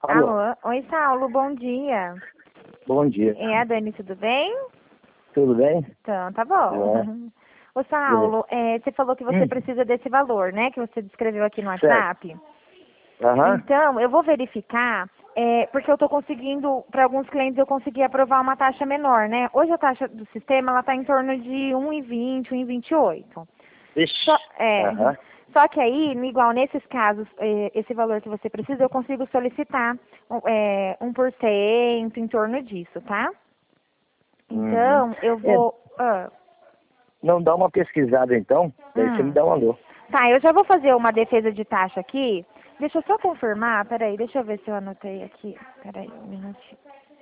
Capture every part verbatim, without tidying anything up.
Alô? Alô? Oi, Saulo, bom dia. Bom dia. É a Dani, tudo bem? Tudo bem? Então, tá bom. É. Ô, Saulo, é, você falou que você Hum. precisa desse valor, né? Que você descreveu aqui no Certo. WhatsApp. Aham. Então, eu vou verificar, é, porque eu estou conseguindo, para alguns clientes eu consegui aprovar uma taxa menor, né? Hoje a taxa do sistema, ela está em torno de um e vinte, um e vinte e oito. Ixi. Só, é, Aham. só que aí, igual nesses casos, é, esse valor que você precisa, eu consigo solicitar é, um por cento em torno disso, tá? Uhum. Então, eu É, vou... ah, não dá uma pesquisada então? Daí você me hum. dá um alô. Tá, eu já vou fazer uma defesa de taxa aqui. Deixa eu só confirmar, peraí, deixa eu ver se eu anotei aqui. Peraí, um minutinho.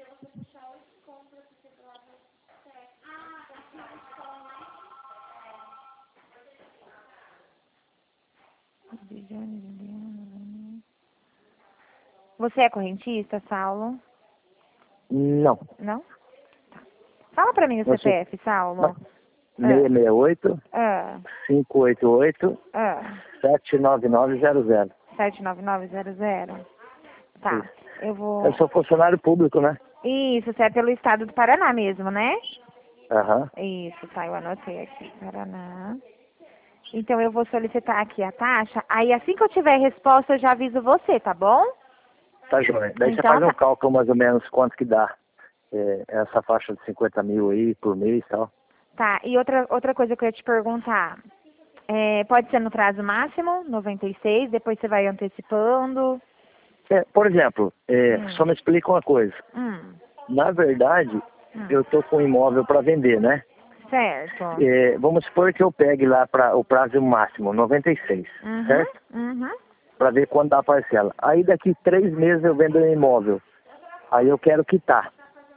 Você é correntista, Saulo? Não. Não? Fala pra mim o Você... C P F, Saulo. seis seis oito, Ah, cinco oito oito, ah, sete nove nove zero zero. sete nove nove zero zero. Tá, Isso. eu vou... Eu sou funcionário público, né? Isso, você é pelo estado do Paraná mesmo, né? Aham. Isso, tá, eu anotei aqui, Paraná. Então eu vou solicitar aqui a taxa, aí assim que eu tiver resposta eu já aviso você, tá bom? Tá joia. Daí você Então faz um tá. cálculo mais ou menos quanto que dá é, essa faixa de cinquenta mil aí por mês e tal. Tá, e outra, outra coisa que eu ia te perguntar, é, pode ser no prazo máximo, noventa e seis, depois você vai antecipando. É, por exemplo, é, Hum, só me explica uma coisa. hum, Na verdade, hum. eu estou com um imóvel para vender, né? Certo. É, vamos supor que eu pegue lá para o prazo máximo, noventa e seis, Uhum, certo? uhum. Para ver quando dá a parcela. Aí daqui três meses eu vendo o imóvel. Aí eu quero quitar.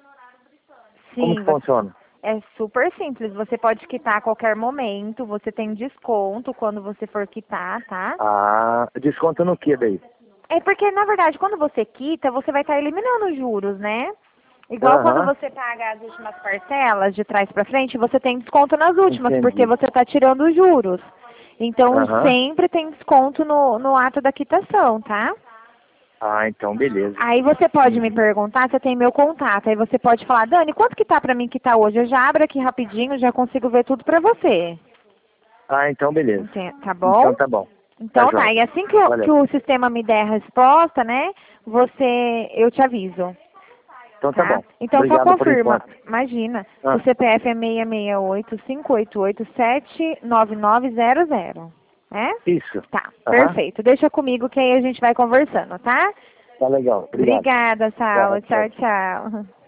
Como Sim, que você- funciona? é super simples. Você pode quitar a qualquer momento, você tem desconto quando você for quitar, tá? Ah, desconto no que daí? É porque, na verdade, quando você quita, você vai estar eliminando os juros, né? Igual quando Aham, você paga as últimas parcelas de trás para frente, você tem desconto nas últimas, porque entendi. você está tirando os juros. Então, Aham. sempre tem desconto no, no ato da quitação, tá? Ah, então beleza. Aí você pode me Uhum. perguntar, você tem meu contato, aí você pode falar, Dani, quanto que tá para mim quitar hoje? Eu já abro aqui rapidinho, já consigo ver tudo para você. Ah, então beleza. Enten- Tá bom? Então tá bom. Tá Então tá, joia. e assim que, o- que Valeu. o sistema me der a resposta, né, você, eu te aviso. Então tá Tá? bom. Então só Obrigado por confirma. enquanto. Imagina, o Ah, C P F é seis seis oito, cinco oito oito, sete nove nove zero zero. É? isso. Tá, Aham. perfeito. Deixa comigo que aí a gente vai conversando, tá? Tá legal. Obrigado. Obrigada, Tchau, Saulo. tchau. Tchau, tchau.